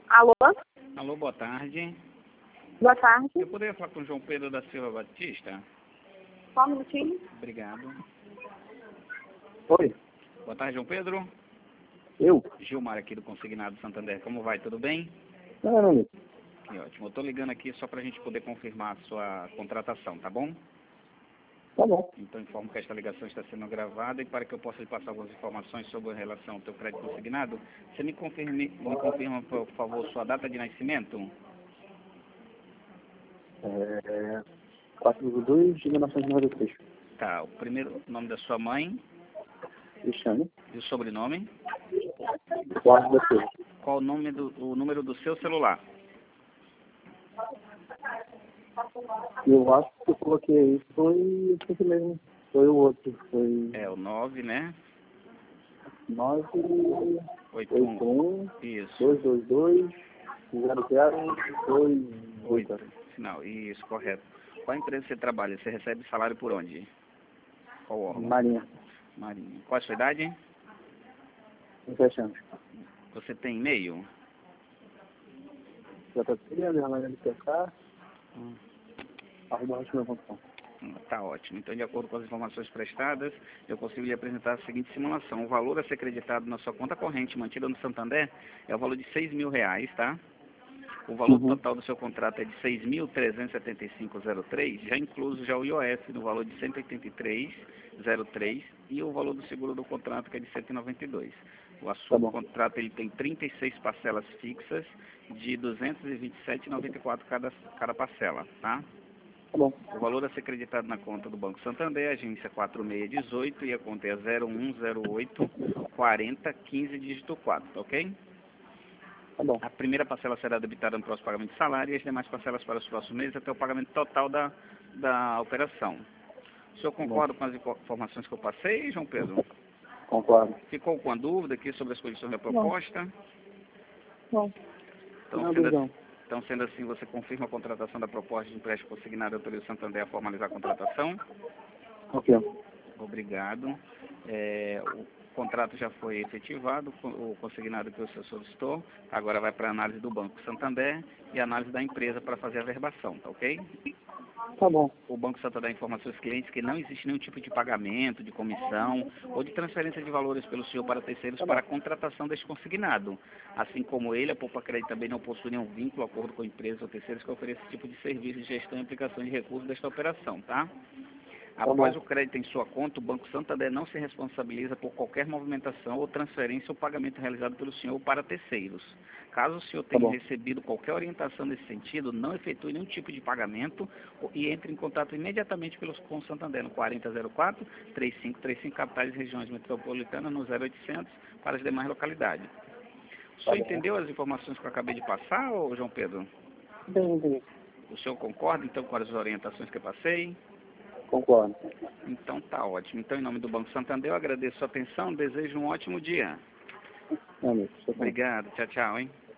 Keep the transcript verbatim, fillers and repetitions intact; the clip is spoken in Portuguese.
Alô? Alô, boa tarde. Boa tarde. Eu poderia falar com o João Pedro da Silva Batista? Só um minutinho. Obrigado. Oi, Boa tarde, João Pedro. eu? Gilmar aqui do Consignado Santander. Como vai? Tudo bem? Não, não, não. Que ótimo. Eu estou ligando aqui só para a gente poder confirmar a sua contratação, tá bom? Tá bom. Então informo que esta ligação está sendo gravada e para que eu possa lhe passar algumas informações sobre a relação ao teu crédito consignado, você me, confirme, me confirma, por favor, sua data de nascimento? É... quatro de dois de mil novecentos e noventa e três. Tá, o primeiro nome da sua mãe Cristiano. e o sobrenome? Eduardo da Silva. Qual o, nome do, o número do seu celular? Eu acho que eu coloquei aí, foi esse mesmo. Foi o outro. Foi É o nove, né? nove oito oito um. um Isso. dois dois dois zero zero dois oito. oito. Final. Isso, correto. Qual empresa você trabalha? Você recebe salário por onde? Qual órgão? Marinha. Marinha. Qual a sua idade? dezessete anos. Você tem e-mail? Já tá tudo underline L P K, Hum. arroba hotmail ponto com. Tá ótimo. Então, de acordo com as informações prestadas, eu consigo lhe apresentar a seguinte simulação. O valor a ser acreditado na sua conta corrente mantida no Santander é o valor de seis mil reais, tá? O valor Uhum. total do seu contrato é de seis mil trezentos e setenta e cinco vírgula zero três, já incluso já o I O F no valor de cento e oitenta e três vírgula zero três e o valor do seguro do contrato que é de cento e noventa e dois. O Tá seu bom. contrato ele tem trinta e seis parcelas fixas de duzentos e vinte e sete vírgula noventa e quatro cada, cada parcela, tá? Tá bom. O valor a ser acreditado na conta do Banco Santander, agência quatro seis um oito e a conta é zero um zero oito quatro zero um cinco dígito quatro, tá ok? Tá bom. A primeira parcela será debitada no próximo pagamento de salário e as demais parcelas para os próximos meses até o pagamento total da, da operação. O senhor concorda com as informações que eu passei, João Pedro? Concordo. Ficou com a dúvida aqui sobre as condições da proposta? Não. Então, Não, sendo não. assim, então, sendo assim, você confirma a contratação da proposta de empréstimo consignado ao período Santander a formalizar a contratação? Ok. Obrigado. É, o contrato já foi efetivado, o consignado que o senhor solicitou, agora vai para a análise do Banco Santander e análise da empresa para fazer a verbação, tá ok? Tá bom. O Banco Santander informa aos seus clientes que não existe nenhum tipo de pagamento, de comissão ou de transferência de valores pelo senhor para terceiros para a contratação deste consignado. Assim como ele, a Poupa Crédito também não possui nenhum vínculo, acordo com empresas ou terceiros que ofereçam esse tipo de serviço de gestão e aplicação de recursos desta operação, tá? Após o crédito em sua conta, o Banco Santander não se responsabiliza por qualquer movimentação ou transferência ou pagamento realizado pelo senhor para terceiros. Caso o senhor tenha bom. recebido qualquer orientação nesse sentido, não efetue nenhum tipo de pagamento e entre em contato imediatamente pelos, com o Santander no quarenta zero quatro, três cinco três cinco, capitais e regiões metropolitanas, no zero oitocentos para as demais localidades. O senhor Tá bom. entendeu as informações que eu acabei de passar, ô João Pedro? Bem, bem. O senhor concorda, então, com as orientações que eu passei? Concordo. Então tá ótimo. Então, em nome do Banco Santander, eu agradeço a sua atenção, desejo um ótimo dia. Meu amigo, você também. Obrigado, tchau, tchau, hein?